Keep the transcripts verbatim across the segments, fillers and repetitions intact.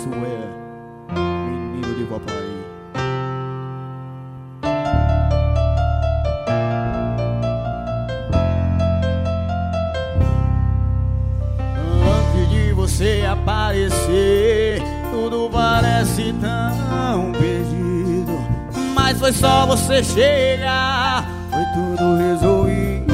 Isso é menino de papai. Antes de você aparecer, tudo parece tão perdido, mas foi só você chegar, foi tudo resolvido.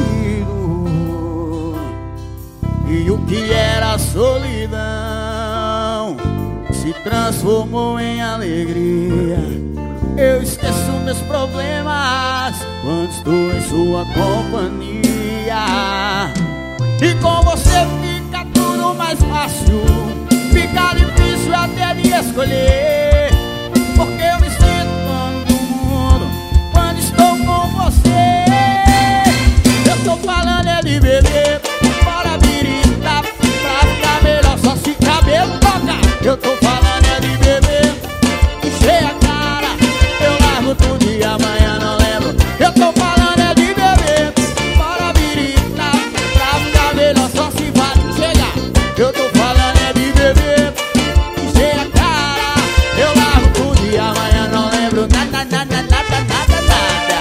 E o que era solidão se transformou em alegria. Eu esqueço meus problemas quando estou em sua companhia. E com você fica tudo mais fácil, fica difícil até de escolher, porque eu me sinto dono do mundo quando estou com você. Eu tô falando é de beber, bora birita, pra ficar melhor só se cabelo toca. Eu tô falando é de beber, encher a cara, eu largo tudo e amanhã não lembro. Eu tô falando é de beber, bora birita, pra ficar melhor só se vai chegar. Eu tô falando é de beber, encher a cara, eu largo tudo e amanhã não lembro nada, nada, nada, nada, nada.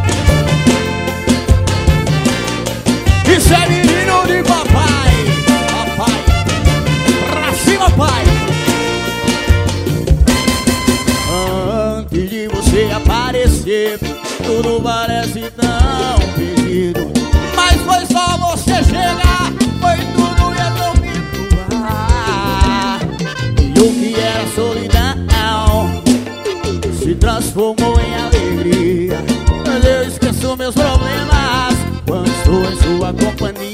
Isso é menino de papai, papai, pra cima pai. Antes de você aparecer, tudo parece tão perdido, mas foi só você chegar, foi tudo resolvido. Ah, e o que era solidão se transformou em alegria. Mas eu esqueço meus problemas quando estou em sua companhia.